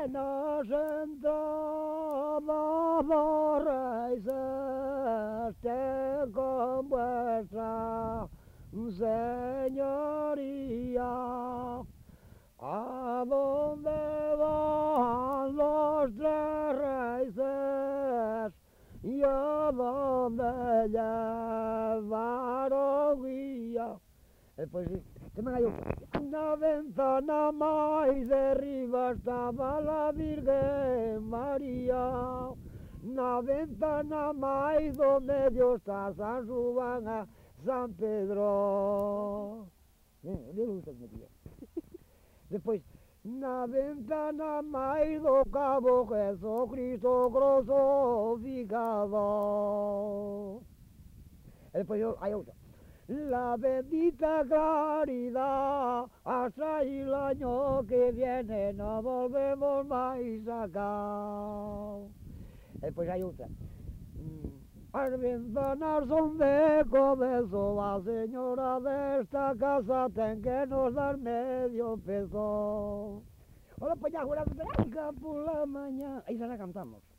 nos entramos por raíces con vuestra señoría. ¿A dónde van los tres raíces? ¿Y a dónde llevaron guía? Pues sí, que me cayó. Una ventana más de arriba estaba la Virgen María. Una ventana más donde Dios está San Juan a San Pedro. Me gusta mi tío. Después, una ventana más do cabo Jesucristo crucificado. Después hay otra. La bendita claridad, hasta el año que viene no volvemos más acá. Después hay otra. Las ventanas son de cobezo, la señora de esta casa ten que nos dar medio peso. Hola, pues ya juramos por la mañana. Ahí se la cantamos.